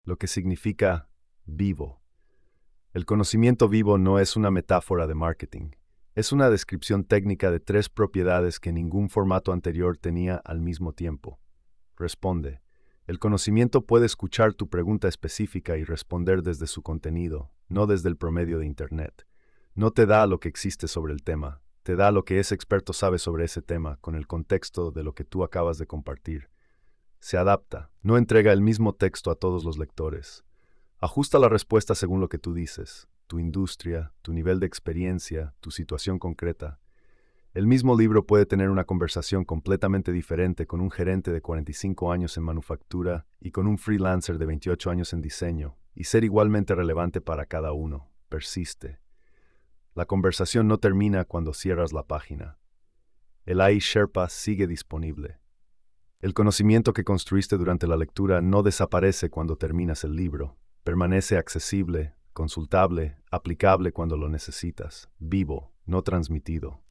lo que significa vivo. El conocimiento vivo no es una metáfora de marketing. Es una descripción técnica de tres propiedades que ningún formato anterior tenía al mismo tiempo. Responde. El conocimiento puede escuchar tu pregunta específica y responder desde su contenido, no desde el promedio de Internet. No te da lo que existe sobre el tema, te da lo que ese experto sabe sobre ese tema, con el contexto de lo que tú acabas de compartir. Se adapta, no entrega el mismo texto a todos los lectores. Ajusta la respuesta según lo que tú dices, tu industria, tu nivel de experiencia, tu situación concreta. El mismo libro puede tener una conversación completamente diferente con un gerente de 45 años en manufactura y con un freelancer de 28 años en diseño, y ser igualmente relevante para cada uno. Persiste. La conversación no termina cuando cierras la página. El AI Sherpa sigue disponible. El conocimiento que construiste durante la lectura no desaparece cuando terminas el libro. Permanece accesible, consultable, aplicable cuando lo necesitas, vivo, no transmitido.